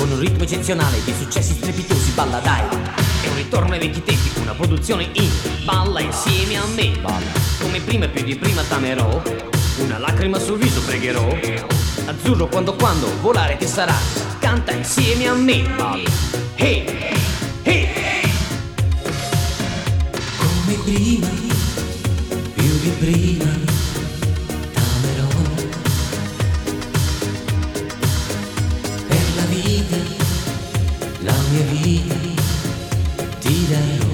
con un ritmo eccezionale di successi strepitosi. Balla dai, è un ritorno ai vecchi tempi, una produzione in balla insieme a me. Balla come prima e più di prima t'amerò, una lacrima sul viso pregherò. Azzurro quando volare che sarà, canta insieme a me. Balla, hey, hey, hey. Come prima, più di prima t'amerò, per la vita, la mia vita ti darò.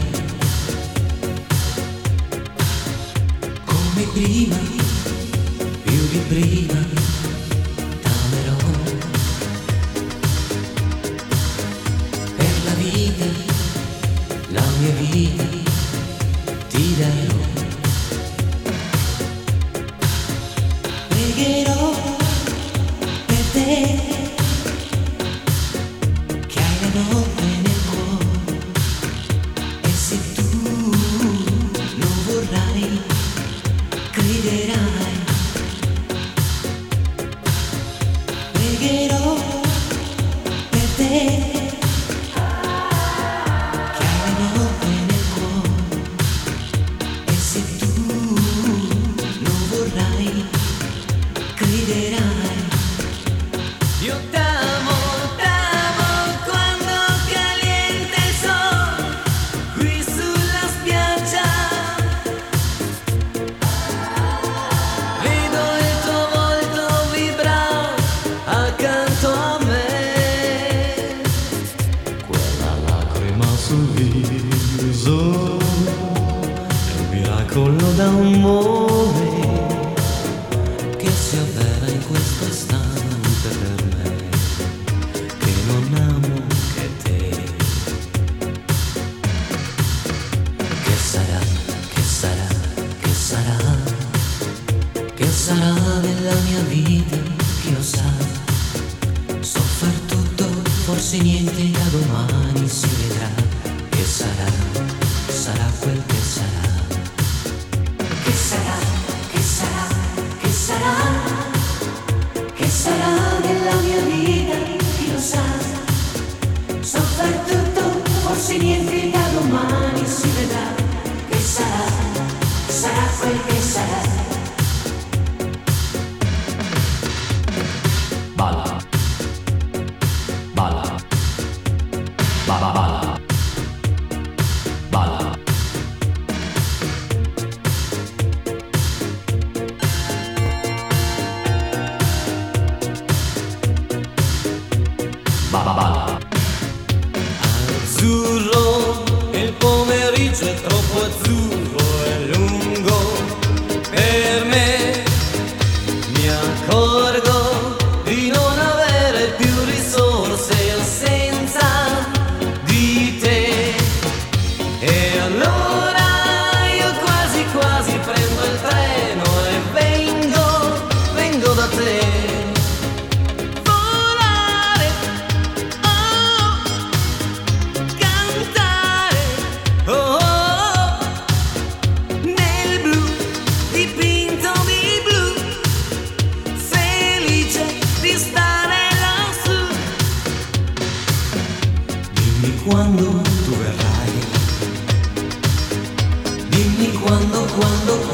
Come prima, più di prima t'amerò, per la vita, la mia vita ti darò. Pregherò per te, che hai la notte nel cuore, e se tu non vorrai, crederai. Pregherò per te, che hai la notte nel cuore, e se tu non vorrai, crederai. Io t'amo quando caliente il sole qui sulla spiaggia. Vedo il tuo volto vibrare accanto a me. Quella lacrima sul viso è un miracolo d'amore Che si avvera in questo istante per me, che non amo che te. che sarà, che sarà, che sarà, che sarà nella mia vita, chi lo sa. So far tutto, forse niente, da domani si vedrà. Che sarà, sarà quel che sarà. Che sarà, che sarà, che sarà, che sarà nella mia vita, chi lo sa. So far tutto, forse niente, da domani si vedrà. Che sarà, sarà quel che sarà. Balla, balla, balla, balla, balla. Balla, balla. Azzurro, il pomeriggio è troppo azzurro e lungo per me. Mi accorgo di non avere più risorse senza di te. E allora io quasi quasi prendo il treno e vengo da te. Volare, oh, cantare, oh, oh, nel blu, dipinto di blu, felice di stare lassù. Dimmi quando tu verrai, dimmi quando